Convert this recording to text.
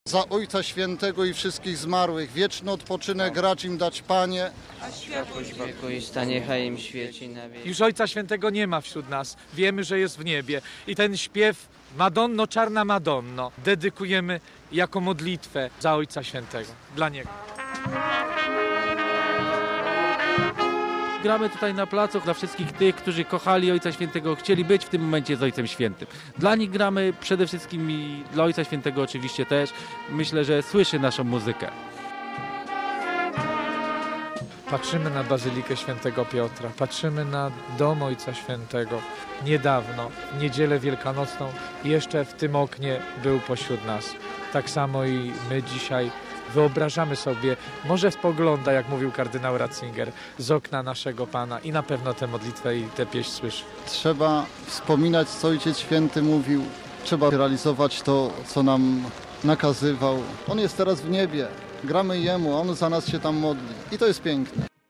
Za Ojca Świętego i wszystkich zmarłych, wieczny odpoczynek racz im dać, Panie. A światłość wiekuista niechaj im świeci na wieki. Już Ojca Świętego nie ma wśród nas. Wiemy, że jest w niebie. I ten śpiew Madonno, czarna Madonno dedykujemy jako modlitwę za Ojca Świętego. Dla Niego. Gramy tutaj na placu dla wszystkich tych, którzy kochali Ojca Świętego, chcieli być w tym momencie z Ojcem Świętym. Dla nich gramy przede wszystkim i dla Ojca Świętego oczywiście też. Myślę, że słyszy naszą muzykę. Patrzymy na Bazylikę Świętego Piotra, patrzymy na Dom Ojca Świętego. Niedawno, w Niedzielę Wielkanocną, jeszcze w tym oknie był pośród nas. Tak samo i my dzisiaj wyobrażamy sobie, może spogląda, jak mówił kardynał Ratzinger, z okna naszego Pana i na pewno tę modlitwę i tę pieśń słyszy. Trzeba wspominać, co Ojciec Święty mówił. Trzeba realizować to, co nam nakazywał. On jest teraz w niebie. Gramy Jemu, a On za nas się tam modli. I to jest piękne.